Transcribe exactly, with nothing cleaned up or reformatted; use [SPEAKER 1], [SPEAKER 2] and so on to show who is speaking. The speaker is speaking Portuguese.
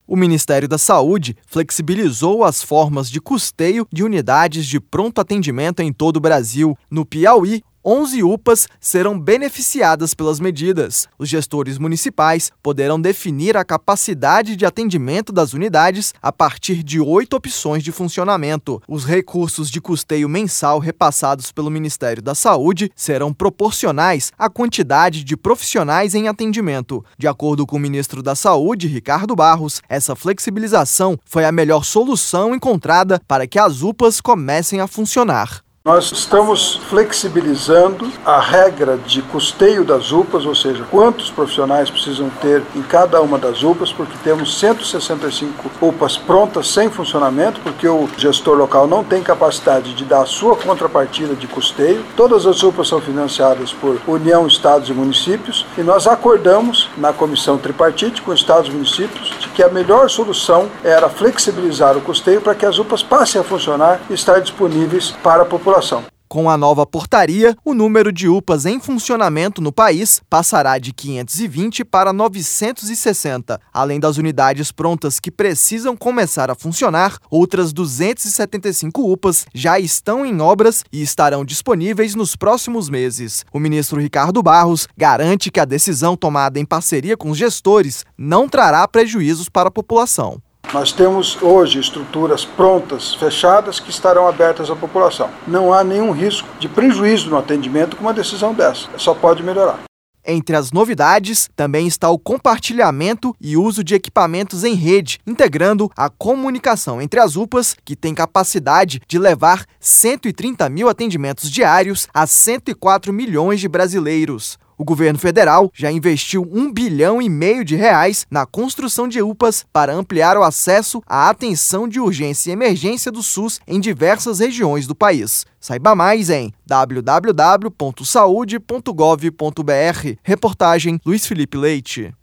[SPEAKER 1] O Ministério da Saúde flexibilizou as formas de custeio de unidades de pronto atendimento em todo o Brasil. No Piauí, onze U P As serão beneficiadas pelas medidas. Os gestores municipais poderão definir a capacidade de atendimento das unidades a partir de oito opções de funcionamento. Os recursos de custeio mensal repassados pelo Ministério da Saúde serão proporcionais à quantidade de profissionais em atendimento. De acordo com o ministro da Saúde, Ricardo Barros, essa flexibilização foi a melhor solução encontrada para que as U P As comecem a funcionar.
[SPEAKER 2] Nós estamos flexibilizando a regra de custeio das U P As, ou seja, quantos profissionais precisam ter em cada uma das U P As, porque temos cento e sessenta e cinco U P As prontas sem funcionamento, porque o gestor local não tem capacidade de dar a sua contrapartida de custeio. Todas as U P As são financiadas por União, Estados e Municípios, e nós acordamos na comissão tripartite com Estados e Municípios de que a melhor solução era flexibilizar o custeio para que as U P As passem a funcionar e estar disponíveis para a população.
[SPEAKER 1] Com a nova portaria, o número de U P As em funcionamento no país passará de quinhentos e vinte para novecentos e sessenta. Além das unidades prontas que precisam começar a funcionar, outras duzentas e setenta e cinco U P As já estão em obras e estarão disponíveis nos próximos meses. O ministro Ricardo Barros garante que a decisão tomada em parceria com os gestores não trará prejuízos para a população.
[SPEAKER 2] Nós temos hoje estruturas prontas, fechadas, que estarão abertas à população. Não há nenhum risco de prejuízo no atendimento com uma decisão dessa. Só pode melhorar.
[SPEAKER 1] Entre as novidades, também está o compartilhamento e uso de equipamentos em rede, integrando a comunicação entre as U P As, que tem capacidade de levar cento e trinta mil atendimentos diários a cento e quatro milhões de brasileiros. O governo federal já investiu um bilhão e meio de reais na construção de U P As para ampliar o acesso à atenção de urgência e emergência do SUS em diversas regiões do país. Saiba mais em w w w ponto saude ponto gov ponto b r. Reportagem Luiz Felipe Leite.